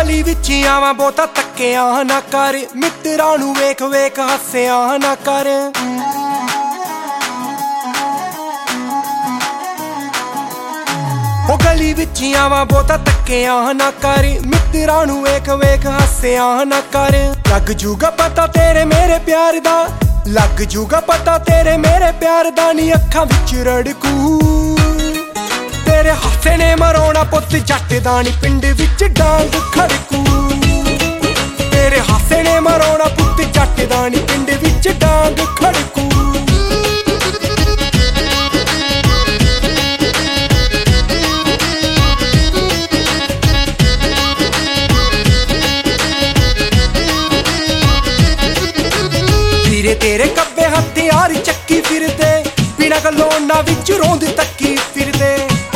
गली विच आवां बहुता तक्किया ना कर, मित्रां नूं वेख वेख हस्सिया ना कर। ओ गली विच आवां बहुता तक्किया ना कर, मित्रां नूं वेख वेख हस्सिया ना कर। लग जूगा पता तेरे मेरे प्यार दा, लग जूगा पता तेरे मेरे प्यार दा, नी अखां विच रड़कू तेरे हासे ने मरोना पुत जट दा, नी पिंड विच डांग खड़कू। तेरे हासे ने मरोना पुत जट दा, नी पिंड विच डांग खड़कू। वीरे तेरे कब्बे हथियार चक्की फिरदे, बिना गलोना विच रोंद तक्की फिरदे।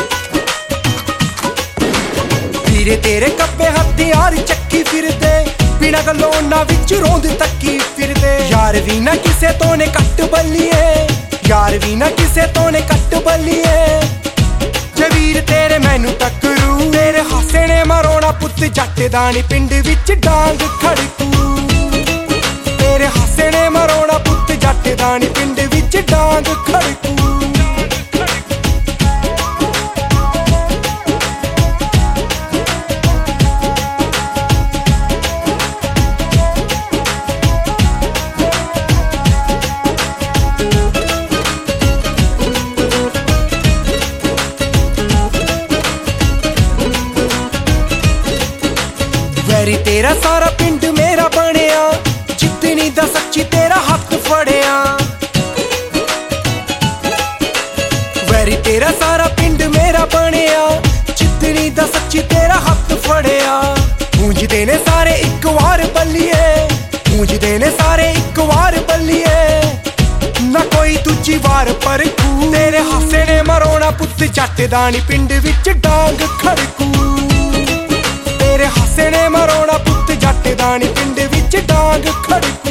वीरे तेरे कब्बे हथियार चक्की फिरदे, बिना गलोना विच रोंद तक्की फिरदे। यार भी ना किसे तो ने कट बल्लिए, यार भी ना किसे तो ने कट बल्लिए। जवीर तेरे मैनू टकरू, तेरे हासे ने मरोना पुत जट दा, नी पिंड विच डांग खड़कू। तेरे हासे ने मरोना पुत जट दा, नी पिंड विच डांग खड़कू। वैरी तेरा सारा पिंड मेरा बनिया, जितनी दा सच्ची तेरा हक फड़िया। वैरी तेरा सारा पिंड मेरा बनिया, जितनी दा सच्ची तेरा हक फड़िया। गूंजदे ने सारे इक वार बल्लिए, गूंजदे ने सारे इक वार बल्लिए। ना कोई दूजी वार पर कू, तेरे हासे ने मरोना पुत जट दा, नी पिंड विच डांग खड़कू। तेरे हासे ने मरोना पुत जट दा, नी पिंड विच डांग खड़कू।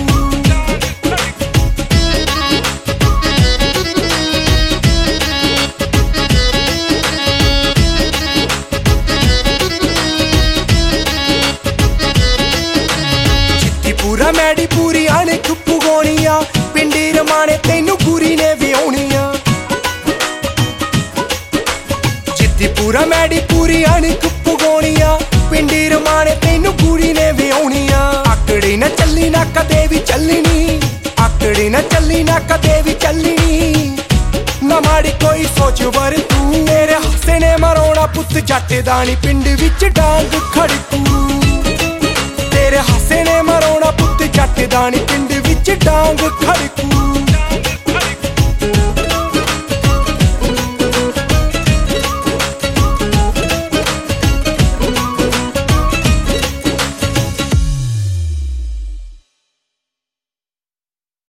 पूरा मैडी पूरी आने खुप्पू गोनिया, पिंडी रमाने तेनू पूरी ने विआउनिया। जिद्दी पूरा मैडी पूरी आने खुप्पू गोनिया, पिंडी रमाने तेनू पूरी ने विआउनिया। आकड़ी न चली ना कदे भी चलनी, आकड़ी न चली ना कदे भी चलनी। ना माड़ी कोई सोच वर तू, तेरे हासे ने मरोना पुत जट दा, नी पिंड विच डांग खड़कू। तेरे हासे ने मरोना पुत जट दा, नी पिंड विच डांग खड़कू।